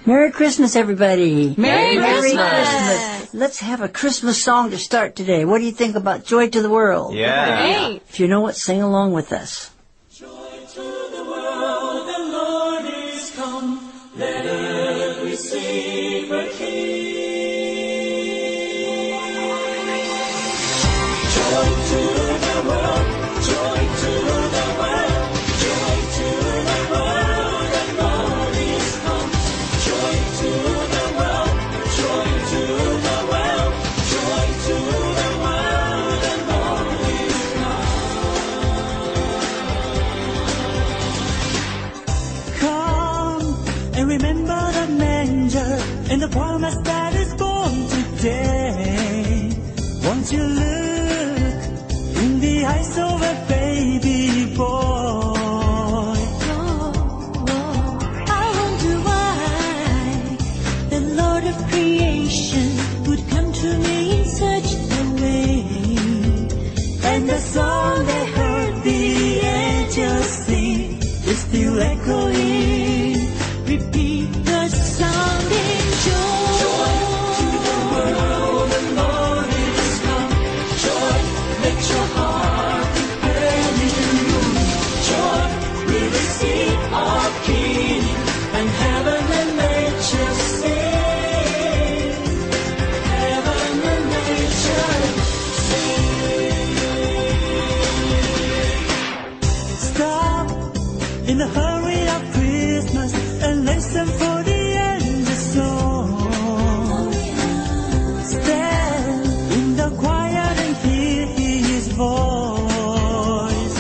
Merry Christmas, everybody. Merry Christmas. Let's have a Christmas song to start today. What do you think about Joy to the World? Yeah. Great. If you know it, sing along with us. Joy to the world, the Lord is come. Let earth receive her King. Joy to the world, joy to the world, joy to the world, the Lord is come. Joy to the world, joy to the world, joy to the world, the Lord is come. Come and remember the manger and the promise that is born today. Won't you look in the eyes of a baby boy? I wonder why the Lord of creation would come to me in such a way. And the song they heard the angels sing is still echoing. Repeat the sounding joy. Joy to the world, the Lord is come. Joy, let your heart prepare you. Joy, we receive our King, and heaven and nature sing. Heaven and nature sing. Stop in the hurry of Christmas and listen for the angels' song. Stand in the quiet and hear his voice.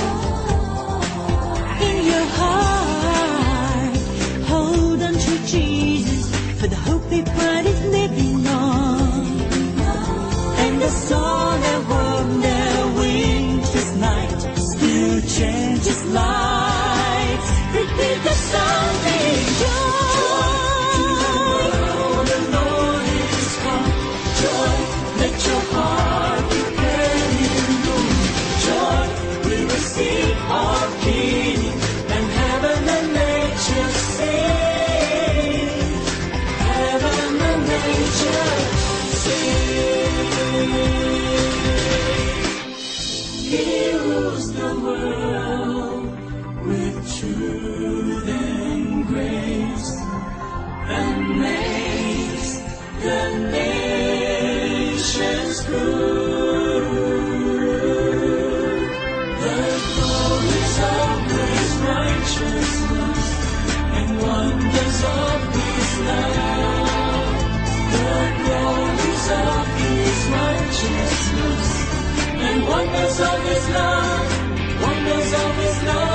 In your heart, hold on to Jesus, for the hope he brought is living on. And the song that warmed their winter's night still changes lives. Repeat the sounding joy. The Lord is come. Joy, let your heart prepare you. Joy, we receive our King, and heaven and nature sing. Heaven and nature sing. He rules the world with truth and grace, and makes the nations prove the glories of His righteousness and wonders of His love. The glories of His righteousness and wonders of His love. Wonders of His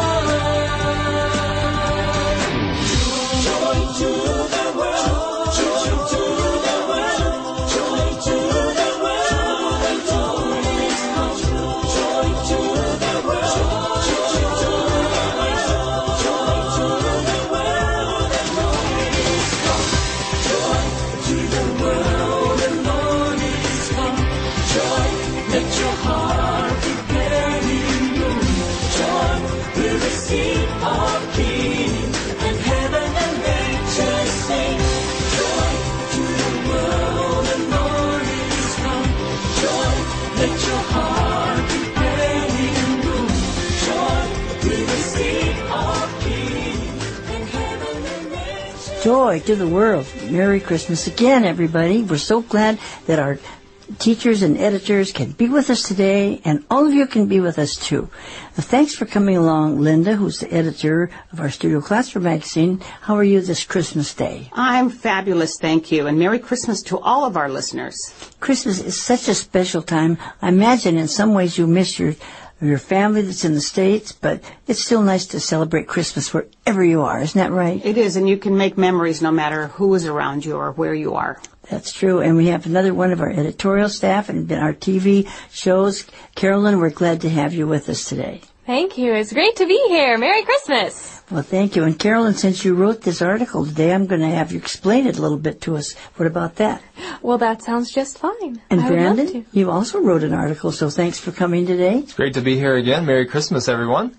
love. Joy to the world, joy to the world, joy to the world, the Lord is come. Joy to the world, joy to the world, joy to the world, the Lord is come. Joy to the world, the Lord is come. Joy, let your heart prepare you. Joy, we receive our King, and heaven and nature sing. Joy to the world, the Lord is come. Joy, let your heart prepare you. Joy, we receive our King, and heaven and nature. Joy to the world. Merry Christmas again, everybody. We're so glad that our teachers and editors can be with us today, and all of you can be with us too. Thanks for coming along, Linda, who's the editor of our Studio Classroom magazine. How are you this Christmas Day? I'm fabulous, thank you, and Merry Christmas to all of our listeners. Christmas is such a special time. I imagine in some ways you miss your family that's in the States, but it's still nice to celebrate Christmas wherever you are. Isn't that right? It is, and you can make memories no matter who is around you or where you are. That's true. And we have another one of our editorial staff and our TV shows. Carolyn, we're glad to have you with us today. Thank you. It's great to be here. Merry Christmas. Well, thank you. And Carolyn, since you wrote this article today, I'm going to have you explain it a little bit to us. What about that? Well, that sounds just fine. And I would love Brandon, to. you also wrote an article, so thanks for coming today. It's great to be here again. Merry Christmas, everyone.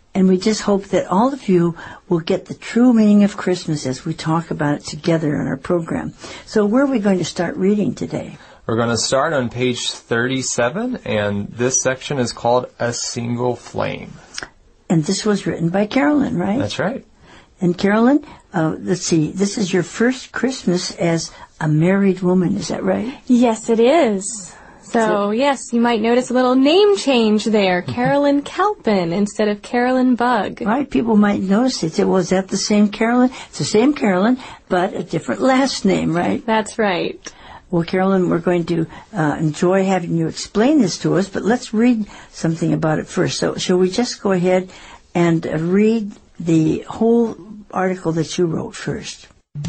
And we just hope that all of you will get the true meaning of Christmas as we talk about it together in our program. So where are we going to start reading today? We're going to start on page 37, and this section is called A Single Flame. And this was written by Carolyn, right? That's right. And Carolyn, let's see, this is your first Christmas as a married woman, is that right? Yes, it is. So, yes, you might notice a little name change there. Carolyn Calpin instead of Carolyn Bug. Right, people might notice it. Say, well, is that the same Carolyn? It's the same Carolyn, but a different last name, right? That's right. Well, Carolyn, we're going to enjoy having you explain this to us, but let's read something about it first. So, shall we just go ahead and read the whole article that you wrote first?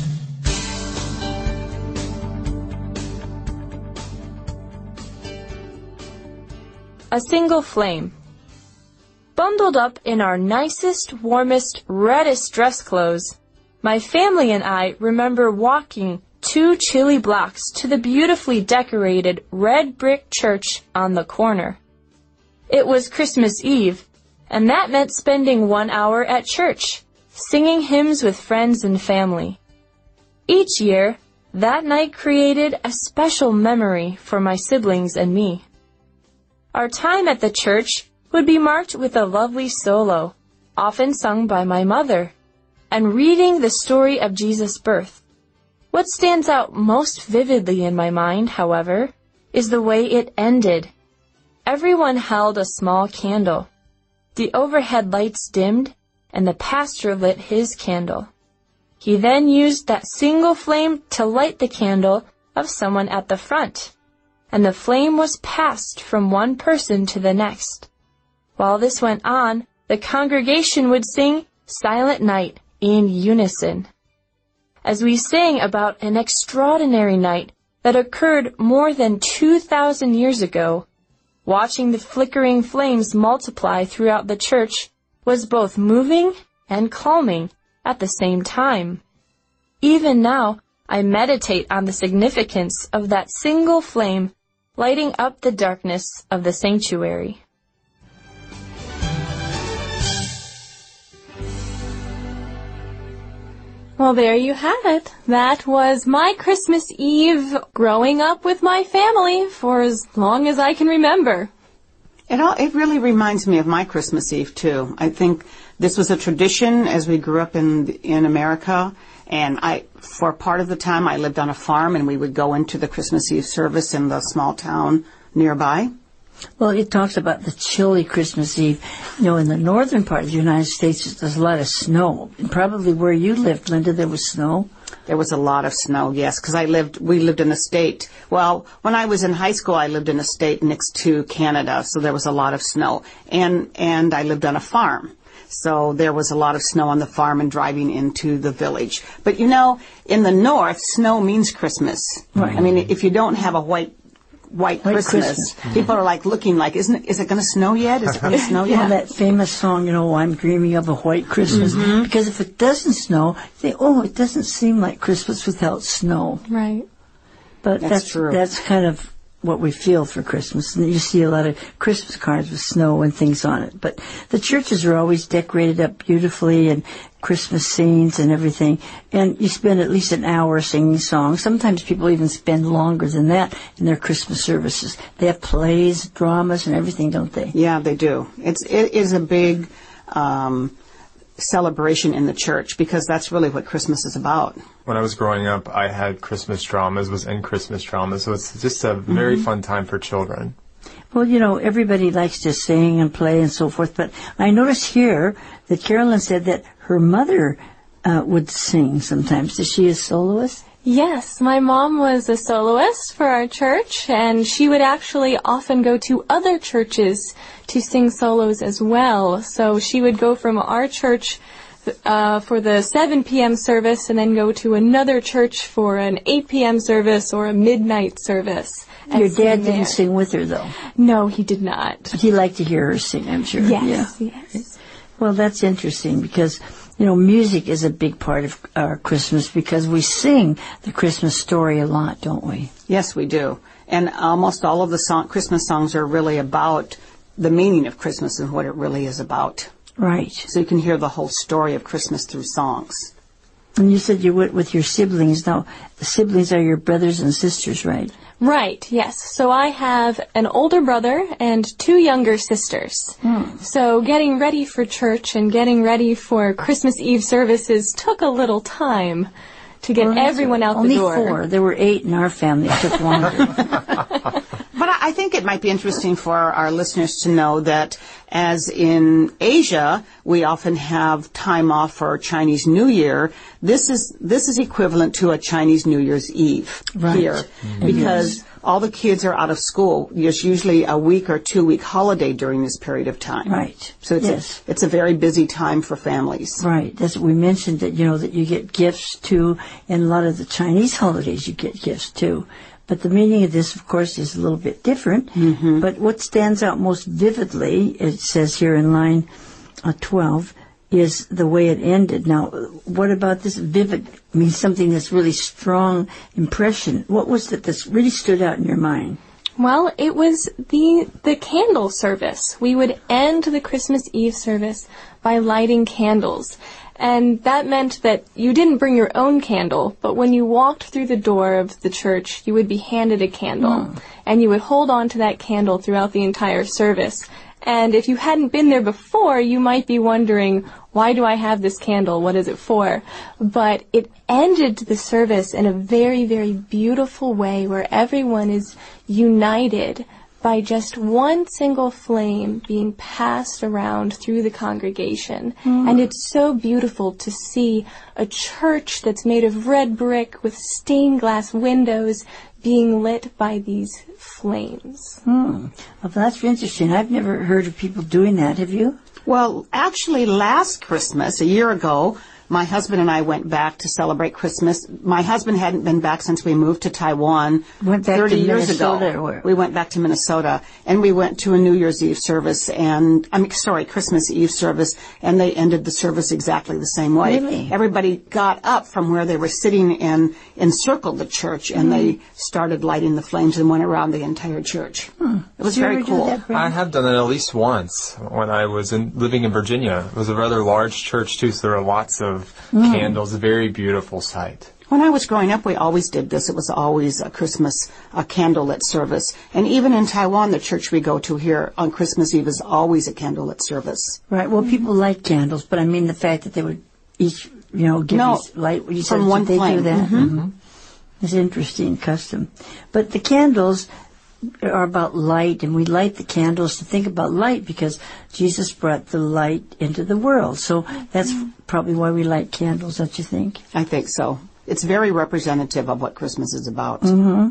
A Single Flame. Bundled up in our nicest, warmest, reddest dress clothes, my family and I remember walking 2 chilly blocks to the beautifully decorated red brick church on the corner. It was Christmas Eve, and that meant spending 1 hour at church, singing hymns with friends and family. Each year, that night created a special memory for my siblings and me. Our time at the church would be marked with a lovely solo, often sung by my mother, and reading the story of Jesus' birth. What stands out most vividly in my mind, however, is the way it ended. Everyone held a small candle. The overhead lights dimmed, and the pastor lit his candle. He then used that single flame to light the candle of someone at the front, and the flame was passed from one person to the next. While this went on, the congregation would sing Silent Night in unison. As we sang about an extraordinary night that occurred more than 2,000 years ago, watching the flickering flames multiply throughout the church was both moving and calming at the same time. Even now, I meditate on the significance of that single flame lighting up the darkness of the sanctuary. Well, there you have it. That was my Christmas Eve growing up with my family for as long as I can remember. It really reminds me of my Christmas Eve, too. I think this was a tradition as we grew up in America. And for part of the time, I lived on a farm, and we would go into the Christmas Eve service in the small town nearby. Well, it talks about the chilly Christmas Eve. You know, in the northern part of the United States, there's a lot of snow. And probably where you lived, Linda, there was snow. There was a lot of snow, yes, because we lived in a state. Well, when I was in high school, I lived in a state next to Canada, so there was a lot of snow. And I lived on a farm. So there was a lot of snow on the farm and driving into the village. But, you know, in the north, snow means Christmas. Right. I mean, if you don't have a white Christmas, people are like looking like, is it going to snow yet? Is it going to snow yet? Yeah, that famous song, you know, I'm dreaming of a white Christmas. Mm-hmm. Because if it doesn't snow, you think, oh, it doesn't seem like Christmas without snow. Right. But That's true. That's kind of what we feel for Christmas. And you see a lot of Christmas cards with snow and things on it. But the churches are always decorated up beautifully and Christmas scenes and everything. And you spend at least an hour singing songs. Sometimes people even spend longer than that in their Christmas services. They have plays, dramas, and everything, don't they? Yeah, they do. It is a big celebration in the church because that's really what Christmas is about. When I was growing up, I had Christmas dramas, was in Christmas dramas, so it's just a very fun time for children. Well, you know, everybody likes to sing and play and so forth, but I noticed here that Carolyn said that her mother would sing sometimes. Is she a soloist? Yes, my mom was a soloist for our church, and she would actually often go to other churches to sing solos as well. So she would go from our church for the 7 p.m. service and then go to another church for an 8 p.m. service or a midnight service. Your dad didn't sing with her, though. No, he did not. But he liked to hear her sing, I'm sure. Yes, Yeah. yes. Well, that's interesting because, you know, music is a big part of our Christmas because we sing the Christmas story a lot, don't we? Yes, we do. And almost all of the Christmas songs are really about the meaning of Christmas and what it really is about. Right. So you can hear the whole story of Christmas through songs. And you said you went with your siblings. Now, the siblings are your brothers and sisters, right? Right, yes. So I have an older brother and 2 younger sisters. So getting ready for church and getting ready for Christmas Eve services took a little time to get everyone out the Only door. 4. There were 8 in our family. It took longer. But I think it might be interesting for our listeners to know that as in Asia, we often have time off for Chinese New Year. This is equivalent to a Chinese New Year's Eve here, because all the kids are out of school. There's usually a week or 2-week holiday during this period of time. Right. So it's a very busy time for families. Right. That's what we mentioned, that, that you get gifts too. And a lot of the Chinese holidays you get gifts too. But the meaning of this, of course, is a little bit different. But what stands out most vividly, it says here in line 12, is the way it ended. Now, what about this vivid? Means something that's really strong impression. What was it that really stood out in your mind? Well, it was the candle service. We would end the Christmas Eve service by lighting candles. And that meant that you didn't bring your own candle, but when you walked through the door of the church, you would be handed a candle. And you would hold on to that candle throughout the entire service. And if you hadn't been there before, you might be wondering, why do I have this candle? What is it for? But it ended the service in a very, very beautiful way where everyone is united by just one single flame being passed around through the congregation. And it's so beautiful to see a church that's made of red brick with stained glass windows being lit by these flames. Well, that's interesting. I've never heard of people doing that. Have you? Well, actually, last Christmas, a year ago, my husband and I went back to celebrate Christmas. My husband hadn't been back since we moved to Taiwan Went back 30 to years Minnesota ago. or where? We went back to Minnesota, and we went to a New Year's Eve service, Christmas Eve service, and they ended the service exactly the same way. Really? Everybody got up from where they were sitting and encircled the church, and they started lighting the flames and went around the entire church. It was Did you very ever do cool. that, Brenda? I have done it at least once when I was living in Virginia. It was a rather large church too, so there were lots of candles. A very beautiful sight. When I was growing up, we always did this. It was always a candlelit service. And even in Taiwan, the church we go to here on Christmas Eve is always a candlelit service. Right. Well, people light candles, but I mean the fact that they would each, give these light. You said from one they flame. do that. It's an interesting custom. But the candles are about light, and we light the candles to think about light because Jesus brought the light into the world. So that's probably why we light candles, don't you think? I think so. It's very representative of what Christmas is about.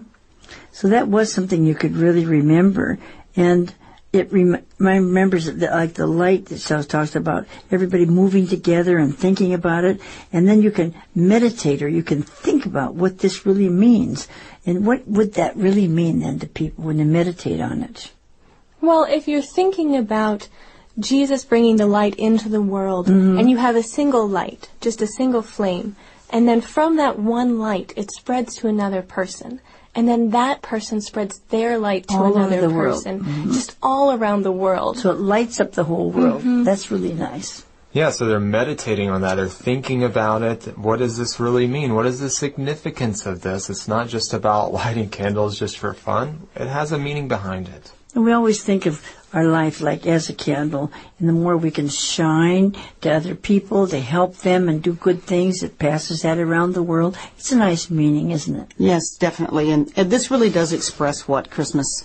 So that was something you could really remember. And it remembers like the light that Charles talks about, everybody moving together and thinking about it. And then you can meditate, or you can think about what this really means. And what would that really mean then to people when they meditate on it? Well, if you're thinking about Jesus bringing the light into the world, and you have a single light, just a single flame, and then from that one light, it spreads to another person. And then that person spreads their light to All over another the world. person, just all around the world. So it lights up the whole world. That's really nice. Yeah, so they're meditating on that. They're thinking about it. What does this really mean? What is the significance of this? It's not just about lighting candles just for fun. It has a meaning behind it. And we always think of our life like as a candle, and the more we can shine to other people, to help them and do good things, it passes that around the world. It's a nice meaning, isn't it? Yes, definitely. And this really does express what Christmas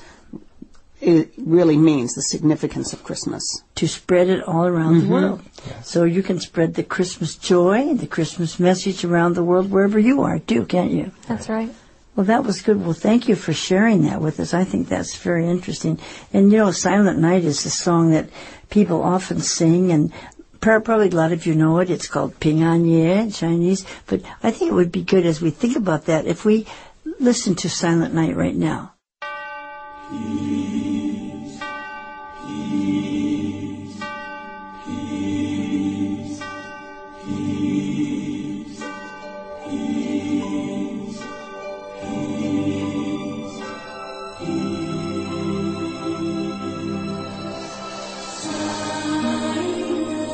really means, the significance of Christmas. To spread it all around the world. So you can spread the Christmas joy and the Christmas message around the world wherever you are too, can't you? That's right. Well, that was good. Well, thank you for sharing that with us. I think that's very interesting. And, Silent Night is a song that people often sing, and probably a lot of you know it. It's called Ping An Ye in Chinese. But I think it would be good as we think about that if we listen to Silent Night right now. Silent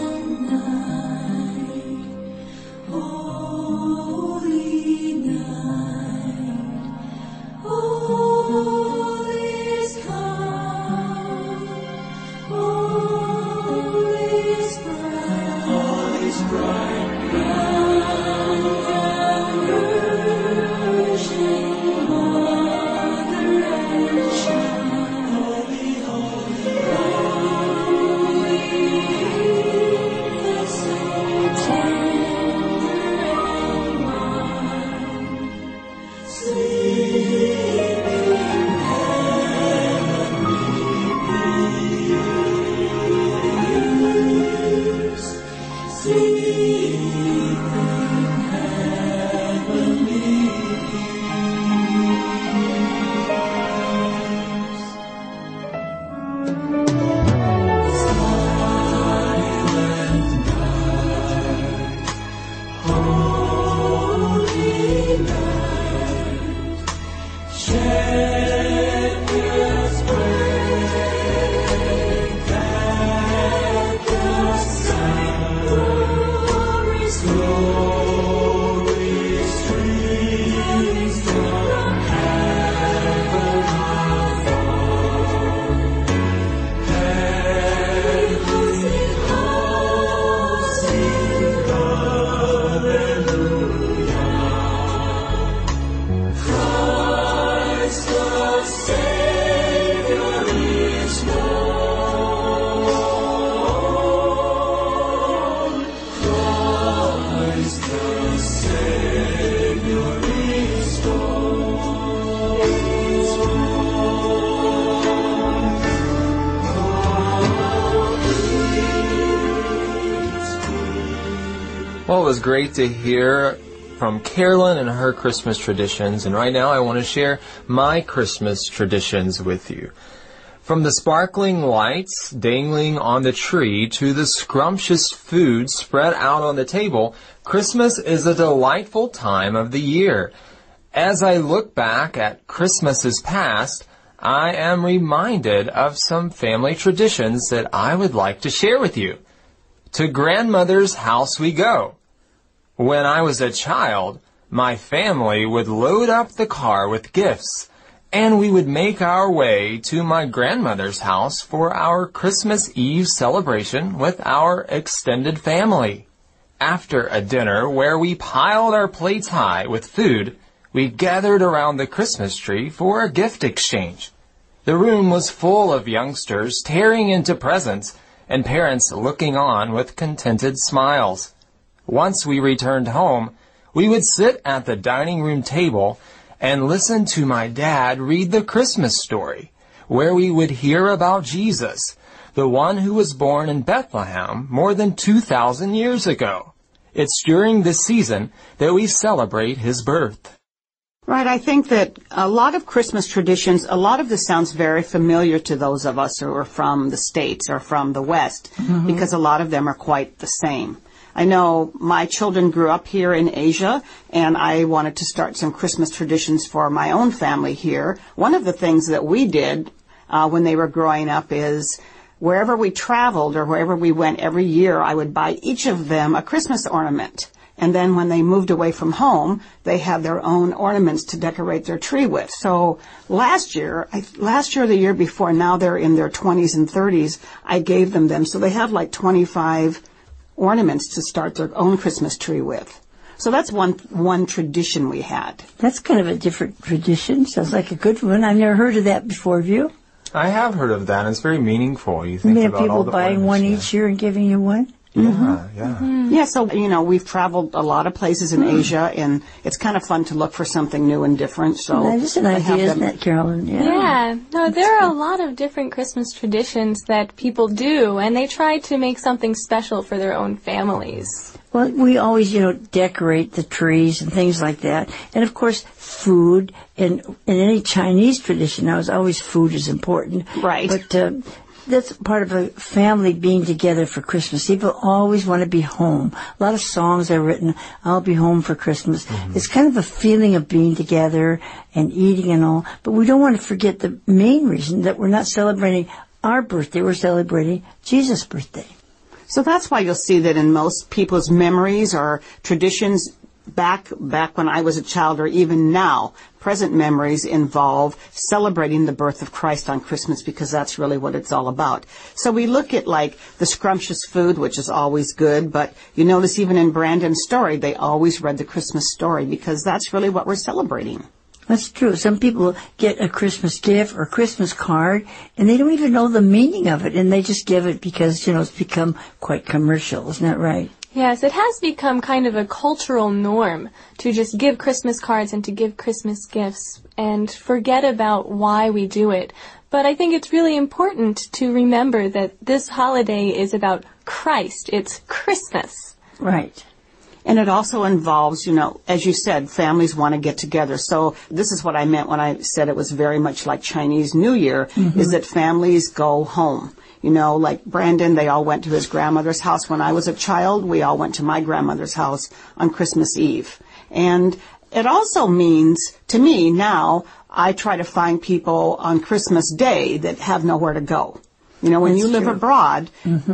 was great to hear from Carolyn and her Christmas traditions. And right now I want to share my Christmas traditions with you. From the sparkling lights dangling on the tree to the scrumptious food spread out on the table, Christmas is a delightful time of the year. As I look back at Christmases past, I am reminded of some family traditions that I would like to share with you. To grandmother's house we go. When I was a child, my family would load up the car with gifts, and we would make our way to my grandmother's house for our Christmas Eve celebration with our extended family. After a dinner where we piled our plates high with food, we gathered around the Christmas tree for a gift exchange. The room was full of youngsters tearing into presents and parents looking on with contented smiles. Once we returned home, we would sit at the dining room table and listen to my dad read the Christmas story, where we would hear about Jesus, the one who was born in Bethlehem more than 2,000 years ago. It's during this season that we celebrate his birth. Right, I think that a lot of Christmas traditions, a lot of this sounds very familiar to those of us who are from the States or from the West, because a lot of them are quite the same. I know my children grew up here in Asia, and I wanted to start some Christmas traditions for my own family here. One of the things that we did when they were growing up is wherever we traveled or wherever we went every year, I would buy each of them a Christmas ornament. And then when they moved away from home, they had their own ornaments to decorate their tree with. So last year, the year before, now they're in their 20s and 30s, I gave them. So they have like 25 ornaments to start their own Christmas tree with. So that's one tradition we had. That's kind of a different tradition. Sounds like a good one. I've never heard of that before. Have you? I have heard of that, and it's very meaningful. You think about people all the buying one ornaments, each year and giving you one? Yeah, yeah. Yeah, so, we've traveled a lot of places in Asia, and it's kind of fun to look for something new and different. So That's just an I have idea, isn't them- it, Carolyn? Yeah, no, there are a lot of different Christmas traditions that people do, and they try to make something special for their own families. Well, we always, decorate the trees and things like that. And, of course, food. And in any Chinese tradition, now, always food is important. Right. But that's part of a family being together for Christmas. People always want to be home. A lot of songs are written, I'll be home for Christmas. It's kind of a feeling of being together and eating and all. But we don't want to forget the main reason that we're not celebrating our birthday. We're celebrating Jesus' birthday. So that's why you'll see that in most people's memories or traditions back when I was a child or even now, present memories involve celebrating the birth of Christ on Christmas because that's really what it's all about. So we look at like the scrumptious food, which is always good, but you notice even in Brandon's story, they always read the Christmas story because that's really what we're celebrating. That's true. Some people get a Christmas gift or Christmas card, and they don't even know the meaning of it, and they just give it because, it's become quite commercial. Isn't that right? Yes, it has become kind of a cultural norm to just give Christmas cards and to give Christmas gifts and forget about why we do it. But I think it's really important to remember that this holiday is about Christ. It's Christmas. Right. And it also involves, as you said, families want to get together. So this is what I meant when I said it was very much like Chinese New Year, is that families go home. Like Brandon, they all went to his grandmother's house. When I was a child, we all went to my grandmother's house on Christmas Eve. And it also means, to me now, I try to find people on Christmas Day that have nowhere to go. When you live abroad,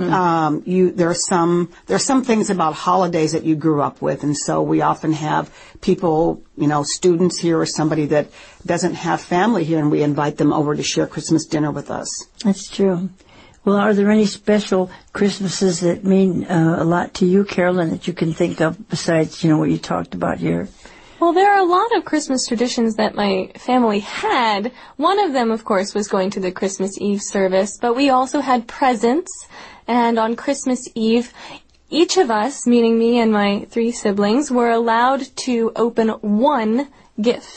there's some things about holidays that you grew up with, and so we often have people, students here or somebody that doesn't have family here, and we invite them over to share Christmas dinner with us. That's true. Well, are there any special Christmases that mean a lot to you, Carolyn, that you can think of besides, what you talked about here? Well, there are a lot of Christmas traditions that my family had. One of them, of course, was going to the Christmas Eve service, but we also had presents. And on Christmas Eve, each of us, meaning me and my 3 siblings, were allowed to open one gift.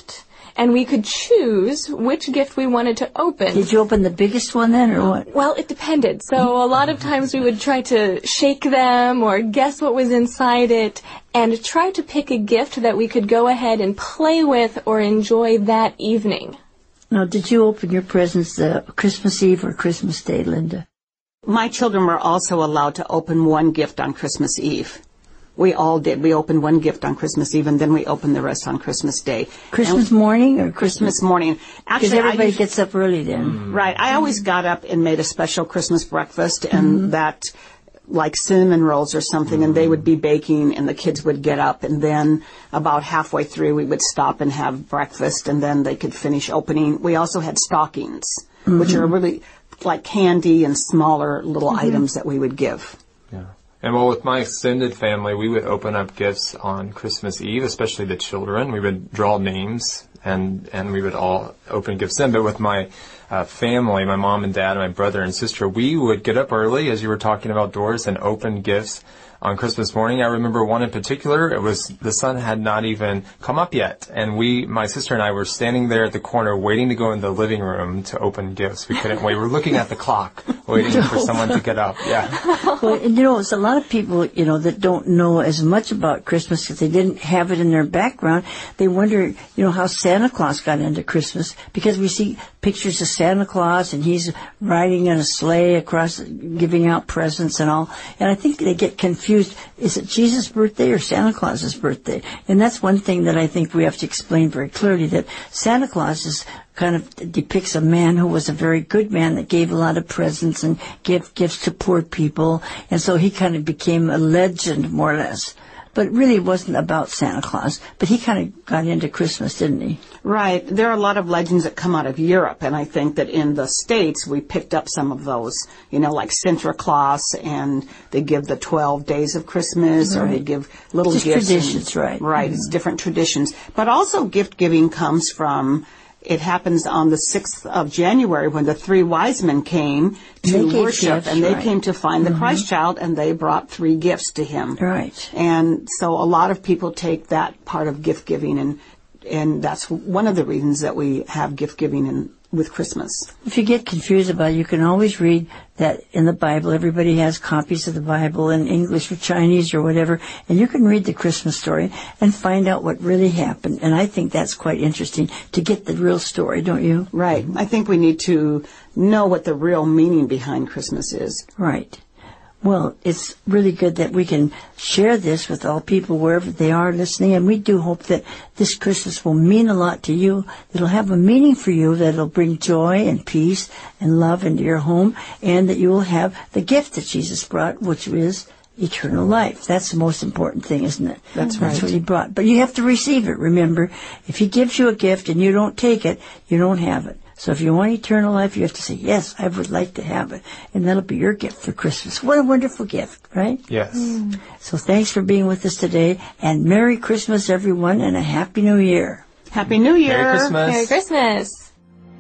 and we could choose which gift we wanted to open. Did you open the biggest one then, or what? Well, it depended. So a lot of times we would try to shake them or guess what was inside it and try to pick a gift that we could go ahead and play with or enjoy that evening. Now, did you open your presents Christmas Eve or Christmas Day, Linda? My children were also allowed to open one gift on Christmas Eve. We all did. We opened one gift on Christmas Eve, and then we opened the rest on Christmas Day. Christmas morning or Christmas morning. Because Actually, everybody gets up early then. Right. I always got up and made a special Christmas breakfast, and that, like cinnamon rolls or something, and they would be baking, and the kids would get up, and then about halfway through we would stop and have breakfast, and then they could finish opening. We also had stockings, which are really like candy and smaller little items that we would give. Yeah. And well, with my extended family, we would open up gifts on Christmas Eve, especially the children. We would draw names and we would all open gifts then. But with my family, my mom and dad and my brother and sister, we would get up early, as you were talking about, Doris, and open gifts on Christmas morning. I remember one in particular. It was the sun had not even come up yet, and my sister and I were standing there at the corner waiting to go in the living room to open gifts. We couldn't wait. We were looking at the clock, waiting for someone to get up. Yeah. Well, it's a lot of people, that don't know as much about Christmas because they didn't have it in their background. They wonder, how Santa Claus got into Christmas, because we see pictures of Santa Claus and he's riding in a sleigh across, giving out presents and all. And I think they get confused. Is it Jesus' birthday or Santa Claus's birthday? And that's one thing that I think we have to explain very clearly, that Santa Claus is kind of depicts a man who was a very good man that gave a lot of presents and gave gifts to poor people. And so he kind of became a legend, more or less. But it really wasn't about Santa Claus. But he kind of got into Christmas, didn't he? Right. There are a lot of legends that come out of Europe, and I think that in the States we picked up some of those, like Sinterklaas, and they give the 12 days of Christmas, or they give little Just gifts. traditions, right. Right. It's different traditions. But also gift giving comes from, it happens on the 6th of January when the 3 wise men came to worship, and they came to find the Christ child, and they brought 3 gifts to him. Right. And so a lot of people take that part of gift giving, and that's one of the reasons that we have gift giving with Christmas. If you get confused about it, you can always read that in the Bible. Everybody has copies of the Bible in English or Chinese or whatever, and you can read the Christmas story and find out what really happened. And I think that's quite interesting to get the real story, don't you? Right. I think we need to know what the real meaning behind Christmas is. Right. Well, it's really good that we can share this with all people wherever they are listening, and we do hope that this Christmas will mean a lot to you. It'll have a meaning for you that'll bring joy and peace and love into your home, and that you will have the gift that Jesus brought, which is eternal life. That's the most important thing, isn't it? That's right. That's what he brought. But you have to receive it, remember. If he gives you a gift and you don't take it, you don't have it. So if you want eternal life, you have to say, yes, I would like to have it. And that'll be your gift for Christmas. What a wonderful gift, right? Yes. So thanks for being with us today. And Merry Christmas, everyone, and a Happy New Year. Happy New Year. Merry Christmas. Merry Christmas.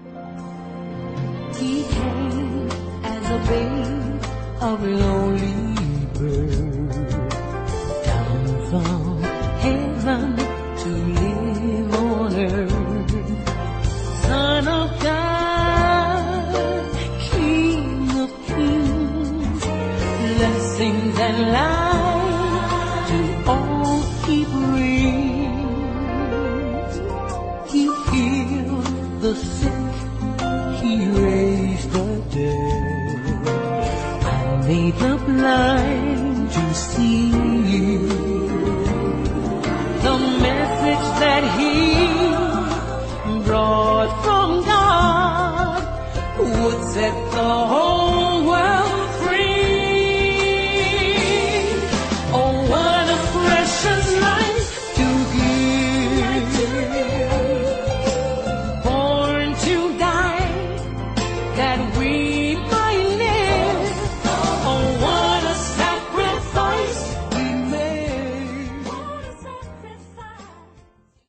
He came as a babe of lonely bird, down from heaven to live on earth. Son of God, King of kings, blessings and life to all he brings. He healed the sick